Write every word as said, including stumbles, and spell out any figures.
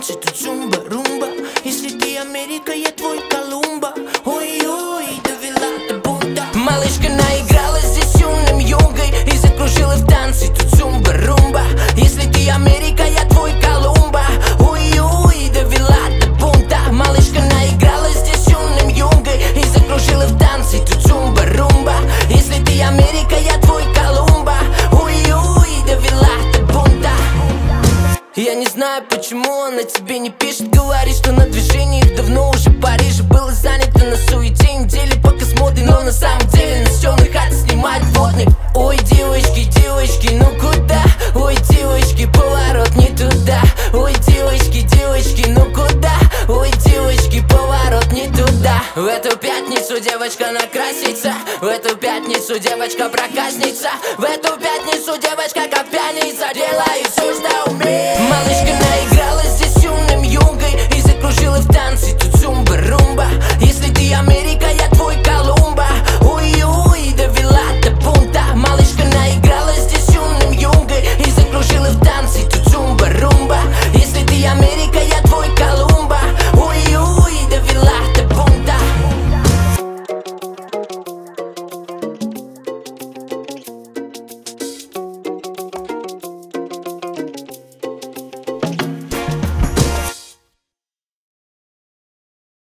танцы, тут зумба-румба. Если ты Америка, я твой Колумба. Ой-ой, довела до бунта. Малышка наигралась здесь умным юнгой и закружила в танцы, тут зумба-румба. Если ты Америка, я твой Колумба. Ой-ой, довела до бунта. Малышка наигралась здесь умным юнгой и закружила в танцы, тут зумба-румба. Если ты Америка, я твой Колумба. Ой-ой, довела до бунта. Я не знаю, почему она тебе не пишет. Говорит, что на движениях давно уже в Париже было занято на суете недели пока с модой. Но на самом деле на съемной хате снимать водник. Ой, девочки, девочки, ну куда? Ой, девочки, поворот не туда. Ой, девочки, девочки, ну куда? Ой, девочки, поворот не туда. В эту пятницу девочка накрасится, в эту пятницу девочка проказница, в эту пятницу девочка как пьяница делает все